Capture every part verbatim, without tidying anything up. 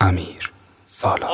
امیر سالار.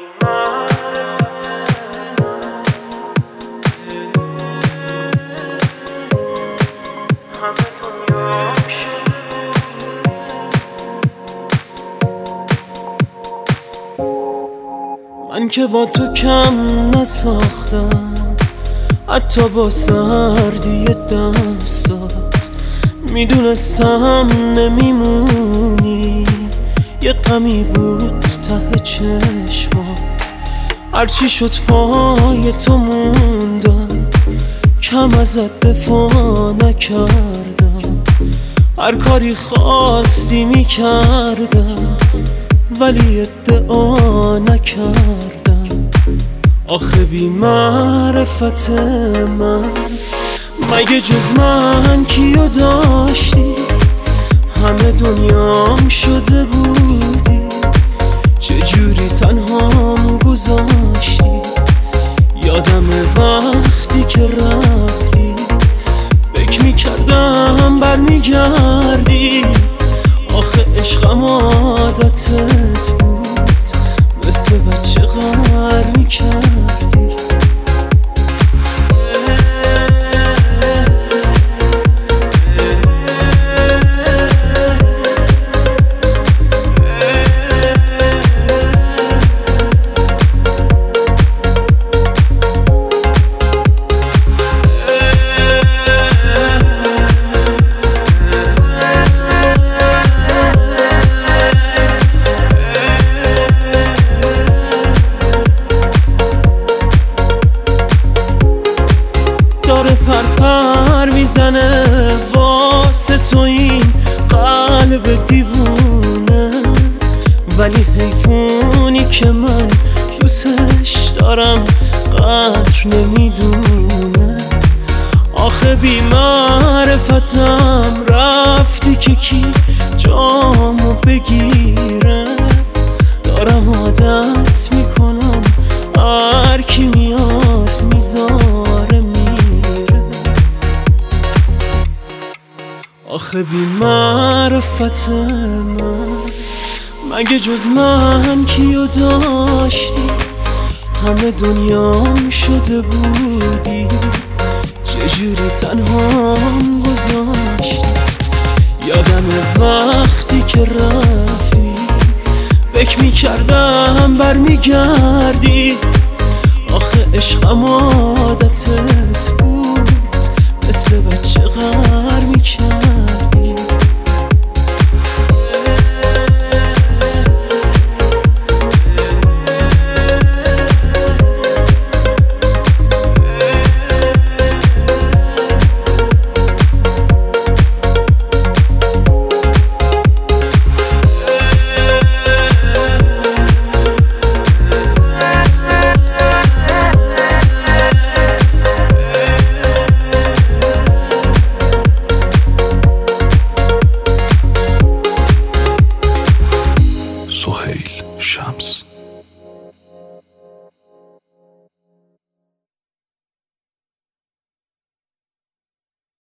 من که با تو کم نساختم، حتی با سردی دستات میدونستم نمیمونی. یه غمی بود ته چشمات، هرچی شد پای تو موندم، کم ازت دفاع نکردم. هر کاری خواستی میکردم ولی ادعا نکردم. آخه بی معرفت من مگه جز من کیو داشتی؟ همه دنیام شده بودی، چجوری تنهام گذاشتی؟ یادم وقتی که رفتی فکر میکردم برمیگردی. آخه عشقم عادتت بود، مثل بچه غر میکردی. داره پرپر میزنه واسه تو این قلب دیوونه، ولی حیفونی که من دوستش دارم قدر نمیدونه. آخه بی معرفتم رفتی که کی جامو بگیره. دارم عادت میکنم هر کی میاد میذاره میره. آخه بی معرفت من مگه جز من کیو داشتی؟ همه دنیام شده بودی، چجوری تنهام گذاشتی؟ یادم وقتی که رفتی فکر میکردم برمیگردی. آخه عشقم عادتت بود، مثل بچه غر میکردی.